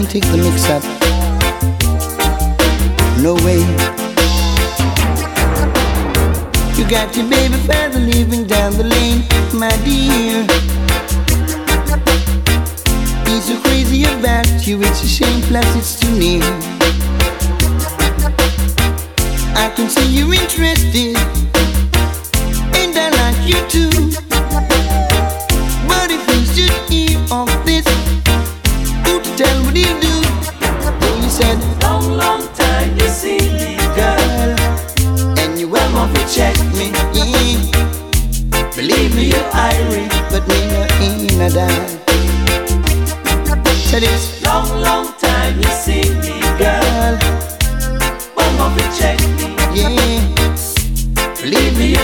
take the mix up. No way. You got your baby father living down the lane, my dear. He's so crazy about you, it's a shame, plus it's too near. I can see you're interested, and I like you too. But if you should hear of this, who to tell what you do? Well, you said, long, long time you see me, girl, and you well off to check me. Yeah. Believe me, you're Irish, but me not in a dime.